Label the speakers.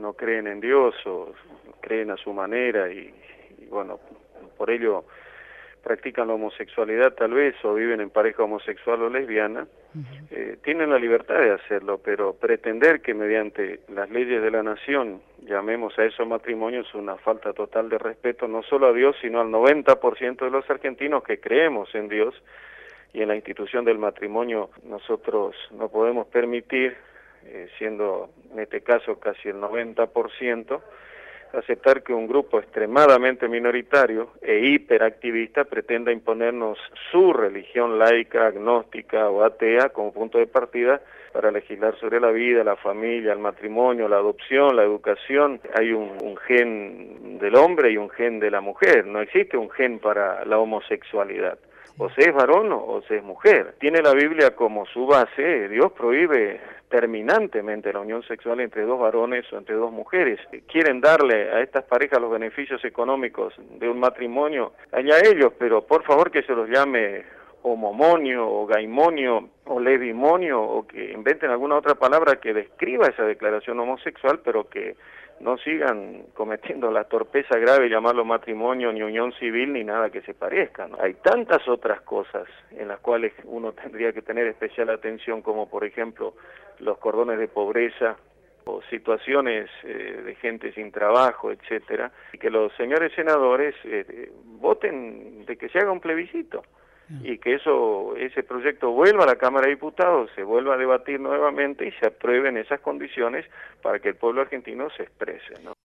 Speaker 1: no creen en Dios o creen a su manera y bueno, por ello practican la homosexualidad tal vez o viven en pareja homosexual o lesbiana, tienen la libertad de hacerlo, pero pretender que mediante las leyes de la nación llamemos a esos matrimonios es una falta total de respeto no solo a Dios, sino al 90% de los argentinos que creemos en Dios y en la institución del matrimonio. Nosotros no podemos permitir, siendo en este caso casi el 90%, aceptar que un grupo extremadamente minoritario e hiperactivista pretenda imponernos su religión laica, agnóstica o atea como punto de partida para legislar sobre la vida, la familia, el matrimonio, la adopción, la educación. Hay un gen del hombre y un gen de la mujer, no existe un gen para la homosexualidad. O se es varón o se es mujer. Tiene la Biblia como su base, Dios prohíbe terminantemente la unión sexual entre dos varones o entre dos mujeres. Quieren darle a estas parejas los beneficios económicos de un matrimonio, allá ellos, pero por favor que se los llame homomonio o gaimonio o levimonio o que inventen alguna otra palabra que describa esa declaración homosexual, pero que no sigan cometiendo la torpeza grave de llamarlo matrimonio, ni unión civil, ni nada que se parezca, ¿no? Hay tantas otras cosas en las cuales uno tendría que tener especial atención, como por ejemplo los cordones de pobreza o situaciones de gente sin trabajo, etcétera, y que los señores senadores voten de que se haga un plebiscito y que ese proyecto vuelva a la Cámara de Diputados, se vuelva a debatir nuevamente y se aprueben esas condiciones para que el pueblo argentino se exprese, ¿no?